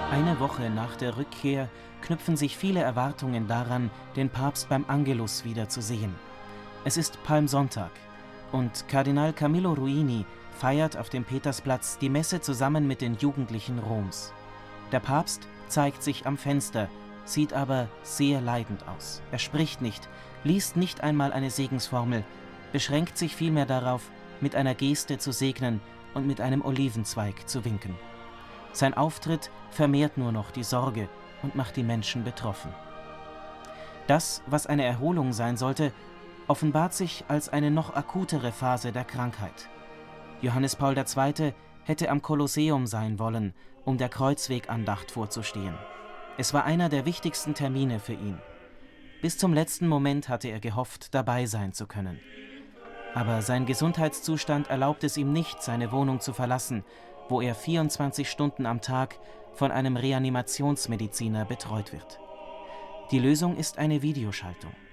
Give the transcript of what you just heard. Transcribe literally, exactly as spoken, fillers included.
Eine Woche nach der Rückkehr knüpfen sich viele Erwartungen daran, den Papst beim Angelus wiederzusehen. Es ist Palmsonntag und Kardinal Camillo Ruini feiert auf dem Petersplatz die Messe zusammen mit den Jugendlichen Roms. Der Papst zeigt sich am Fenster, sieht aber sehr leidend aus. Er spricht nicht, liest nicht einmal eine Segensformel, beschränkt sich vielmehr darauf, mit einer Geste zu segnen und mit einem Olivenzweig zu winken. Sein Auftritt vermehrt nur noch die Sorge und macht die Menschen betroffen. Das, was eine Erholung sein sollte, offenbart sich als eine noch akutere Phase der Krankheit. Johannes Paul der Zweite hätte am Kolosseum sein wollen, um der Kreuzwegandacht vorzustehen. Es war einer der wichtigsten Termine für ihn. Bis zum letzten Moment hatte er gehofft, dabei sein zu können. Aber sein Gesundheitszustand erlaubt es ihm nicht, seine Wohnung zu verlassen, wo er vierundzwanzig Stunden am Tag von einem Reanimationsmediziner betreut wird. Die Lösung ist eine Videoschaltung.